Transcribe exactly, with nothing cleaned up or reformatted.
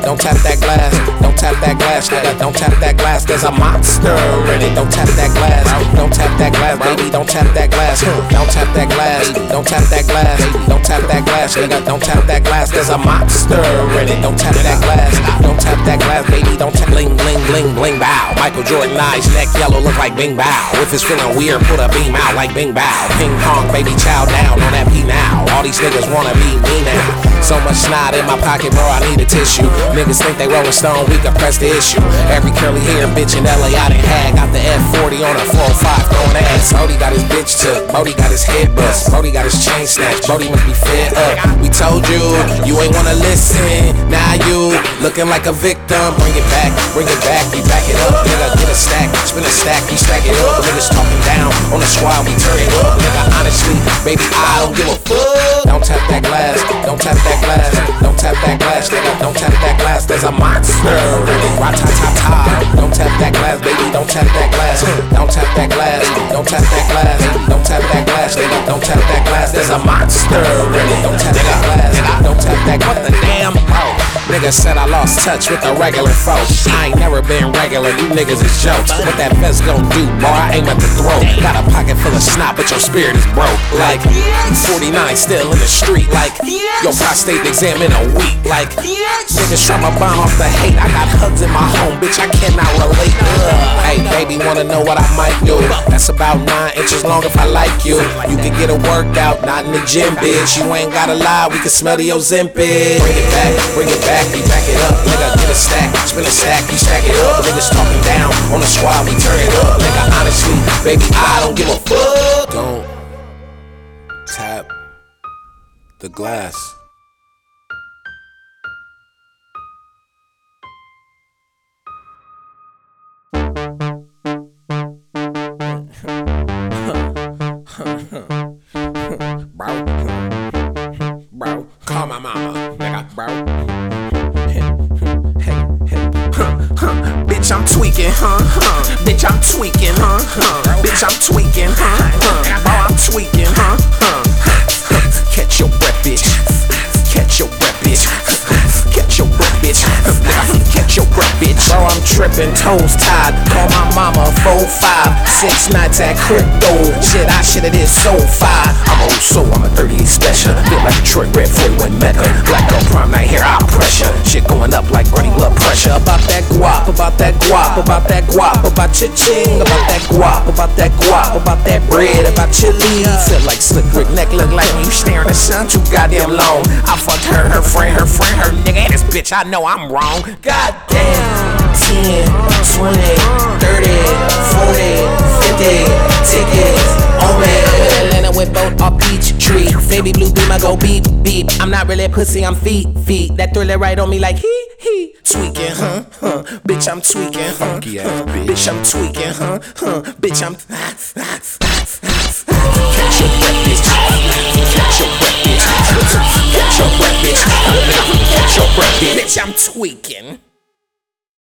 don't tap that glass. Don't tap that glass, nigga, don't tap that glass. There's a monster in it. Don't tap that glass. Don't tap that glass, baby. Don't tap that glass. Don't tap that glass. Don't tap that glass. Don't tap that glass, nigga. Don't tap that glass. There's a monster in it. Don't tap that glass. Don't tap that glass, baby. Don't tap bling bling bling bling bow. Michael Jordan eyes, neck yellow, look like Bing Bow. If it's feeling weird, put a beam out like Bing Bow. Ping pong, baby, chow down on that P now. All these niggas wanna be me now. So much snot in my pocket, bro, I need a tissue. Niggas think they Rolling Stone, we can press the issue. Every curly hair bitch in L A I done had. Got the F forty on a four oh five throwing ass. Brody got his bitch took, Brody got his head bust, Brody got his chain snatched, Brody must be fed up. We told you, you ain't wanna listen. Now you looking like a victim. Bring it back, bring it back, we back it up. Nigga, get a stack, spin a stack, we stack it up. Niggas talking down on the squad, we turn it up. Nigga, honestly, baby, I don't give a fuck. Don't tap that glass, don't tap that glass, don't tap that glass, nigga, don't tap that glass. There's a monster in it, ra-ta-ta-ta. Don't tap that glass, baby, don't tap that glass. Don't tap that glass, don't tap that glass. Don't tap that glass, nigga, don't tap that glass. There's a monster in it, don't tap that glass. Don't tap that, what the damn, bro? Nigga said I lost touch with the regular folks. I ain't never been regular, you niggas is jokes. What that vest gon' do, boy, I aim at the throat. Got a pocket full of snot, but your spirit is broke. Like, forty-nine still in the street. Like, your prostate exam in a week. Like, niggas try my bomb off the hate. I got hugs in my home, bitch, I cannot relate. Ugh. Hey, baby, wanna know what I might do? That's about nine inches long if I like you. You can get a workout, not in the gym, bitch. You ain't gotta lie, we can smell the Ozempic. Bring it back, bring it back, we back it up. Nigga, get a stack, spin a stack, we stack it up. Niggas talking down on the squad, we turn it up. Nigga, honestly, baby, I don't give a fuck. Don't tap the glass. Bro, bro, call my mama, nigga, bro. Hey, hey, hey, huh, huh. Bitch, I'm tweaking, huh, huh. Bitch, I'm tweaking, huh, huh. Bitch, I'm tweaking, huh, huh. Bro, I'm tweaking, huh, huh. Catch your breath, bitch. Catch your breath, bitch. Catch your breath, bitch. Catch your breath, bitch. Bro, I'm tripping, toes tied. Call my mama, four, five, six nights at crypto. Shit, I shoulda did so five. I'm old soul, I'm a thirty-eight special. Feel like Detroit Red forty-one Mecca. Black girl prom night hair, I pressure. Shit going up like running blood pressure. About that guap, about that guap, about that guap, about your ching, about that guap, about that guap, about that bread, about your lead. Feel like slick brick neck, look like you staring at the sun too goddamn long. I fucked her, her friend, her friend, her nigga, and this bitch, I know I'm wrong. Goddamn. ten, twenty, thirty, forty, fifty tickets on me. Atlanta with both off peach tree. Baby blue beam, I go beep, beep. I'm not really a pussy, I'm feet, feet. That thriller right on me like hee, hee. Tweaking, huh, huh. Bitch, I'm tweaking, huh, funky ass bitch. Bitch, I'm tweaking, huh, huh. Bitch, I'm catch your breath, bitch. Catch your breath, bitch. Catch your breath, bitch. Catch your breath, bitch. Bitch, I'm tweaking.